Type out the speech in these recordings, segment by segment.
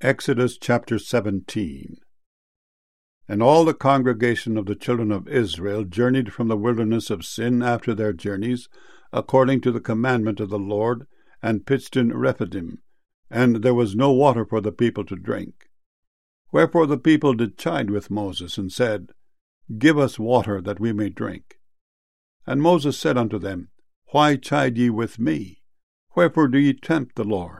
Exodus chapter 17. And all the congregation of the children of Israel journeyed from the wilderness of Sin after their journeys, according to the commandment of the Lord, and pitched in Rephidim, and there was no water for the people to drink. Wherefore the people did chide with Moses, and said, Give us water, that we may drink. And Moses said unto them, Why chide ye with me? Wherefore do ye tempt the Lord?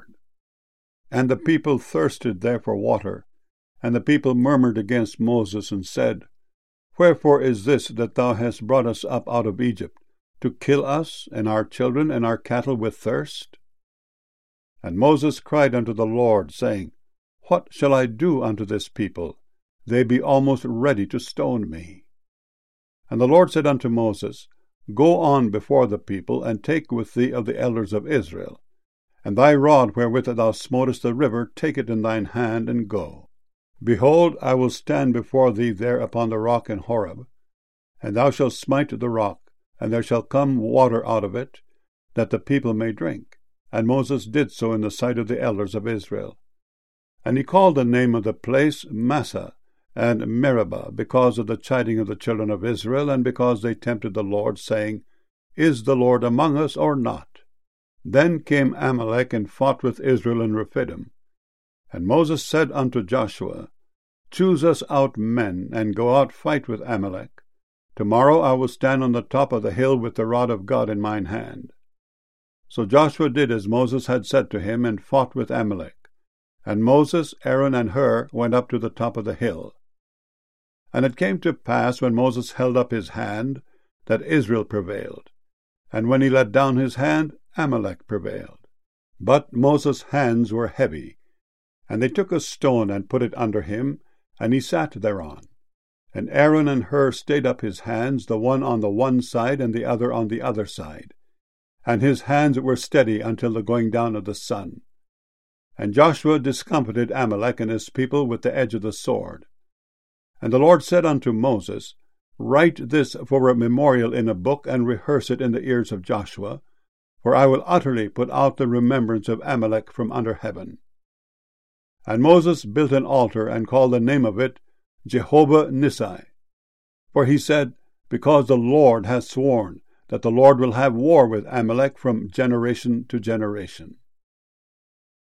And the people thirsted there for water, and the people murmured against Moses, and said, Wherefore is this that thou hast brought us up out of Egypt, to kill us, and our children, and our cattle with thirst? And Moses cried unto the Lord, saying, What shall I do unto this people? They be almost ready to stone me. And the Lord said unto Moses, Go on before the people, and take with thee of the elders of Israel. And thy rod wherewith thou smotest the river, take it in thine hand, and go. Behold, I will stand before thee there upon the rock in Horeb, and thou shalt smite the rock, and there shall come water out of it, that the people may drink. And Moses did so in the sight of the elders of Israel. And he called the name of the place Massah and Meribah, because of the chiding of the children of Israel, and because they tempted the Lord, saying, Is the Lord among us, or not? Then came Amalek and fought with Israel in Rephidim. And Moses said unto Joshua, Choose us out men, and go out fight with Amalek. Tomorrow I will stand on the top of the hill with the rod of God in mine hand. So Joshua did as Moses had said to him, and fought with Amalek. And Moses, Aaron, and Hur went up to the top of the hill. And it came to pass, when Moses held up his hand, that Israel prevailed. And when he let down his hand, Amalek prevailed. But Moses' hands were heavy. And they took a stone, and put it under him, and he sat thereon. And Aaron and Hur stayed up his hands, the one on the one side, and the other on the other side. And his hands were steady until the going down of the sun. And Joshua discomfited Amalek and his people with the edge of the sword. And the Lord said unto Moses, Write this for a memorial in a book, and rehearse it in the ears of Joshua, for I will utterly put out the remembrance of Amalek from under heaven. And Moses built an altar, and called the name of it Jehovah Nissi. For he said, Because the Lord hath sworn that the Lord will have war with Amalek from generation to generation.